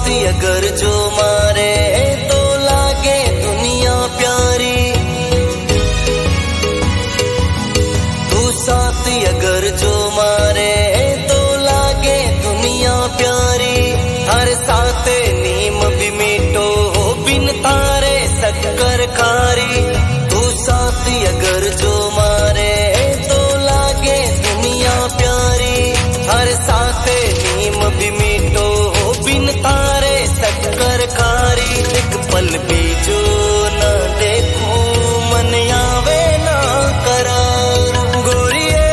अगर जो मारे तो लागे दुनिया प्यारी। तू साथ अगर जो मारे तो लागे दुनिया प्यारी। हर साथ नीम भी मीठो हो बिन तारे शक्कर खारी। तू साथ अगर जो मारे तो लागे दुनिया प्यारी। हर साथ नीम भी मीठो हो बिन तारे शक्कर खारी। एक पल भी जो न देखूं मन आवे ना करार। गोरिए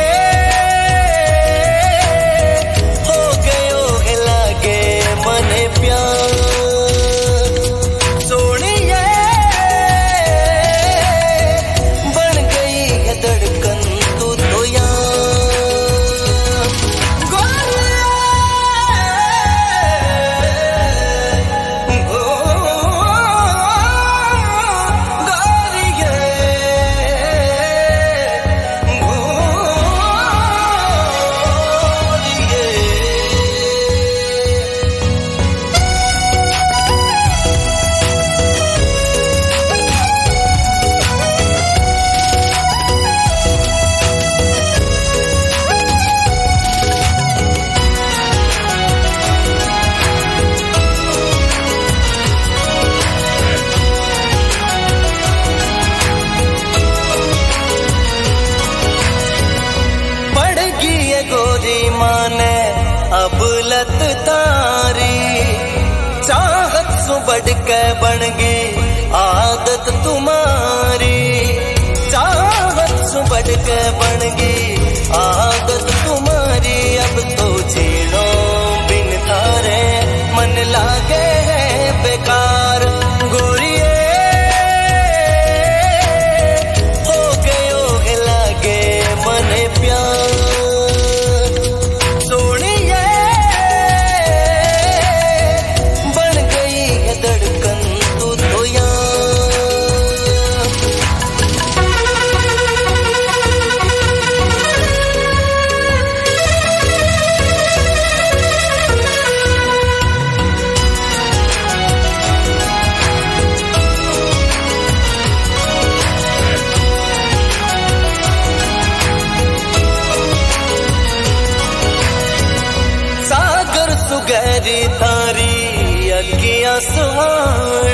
हो गयो है लागे मन प्यार। सोनिए बन गई है धड़कन तू तो यार। गोरी माने अब लत तारी। चाहत सु बढ़ के बन गई आदत तुम्हारी। चाहत सु बढ़ के बन गई आदत तुम्हारी। अब तो छेड़ो बिन थारे मन लागे है बेकार। गोरिए हो गयो है लागे मन प्यार। सुगहरी तारी अखियां सुहानी।